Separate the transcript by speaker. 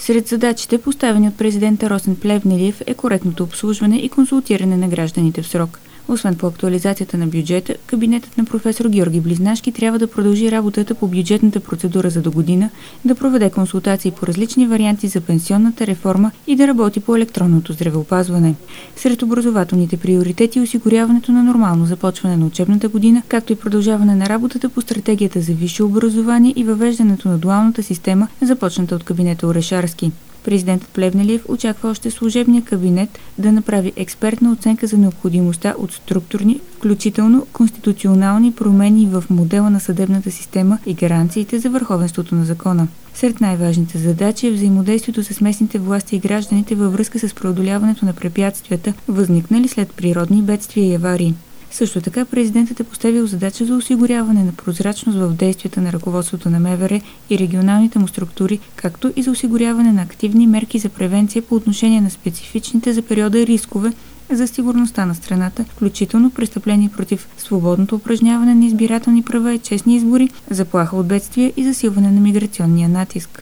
Speaker 1: Сред задачите, поставени от президента Росен Плевнелиев, е коректното обслужване и консултиране на гражданите в срок. Освен по актуализацията на бюджета, кабинетът на професор Георги Близнашки трябва да продължи работата по бюджетната процедура за догодина, да проведе консултации по различни варианти за пенсионната реформа и да работи по електронното здравеопазване. Сред образователните приоритети е осигуряването на нормално започване на учебната година, както и продължаване на работата по стратегията за висше образование и въвеждането на дуалната система, започната от кабинета Орешарски. Президентът Плевнелиев очаква още служебния кабинет да направи експертна оценка за необходимостта от структурни, включително конституционални промени в модела на съдебната система и гаранциите за върховенството на закона. Сред най-важните задачи е взаимодействието с местните власти и гражданите във връзка с преодоляването на препятствията, възникнали след природни бедствия и аварии. Също така президентът е поставил задача за осигуряване на прозрачност в действията на ръководството на МВР и регионалните му структури, както и за осигуряване на активни мерки за превенция по отношение на специфичните за периода рискове за сигурността на страната, включително престъпления против свободното упражняване на избирателни права и честни избори, заплаха от бедствия и засилване на миграционния натиск.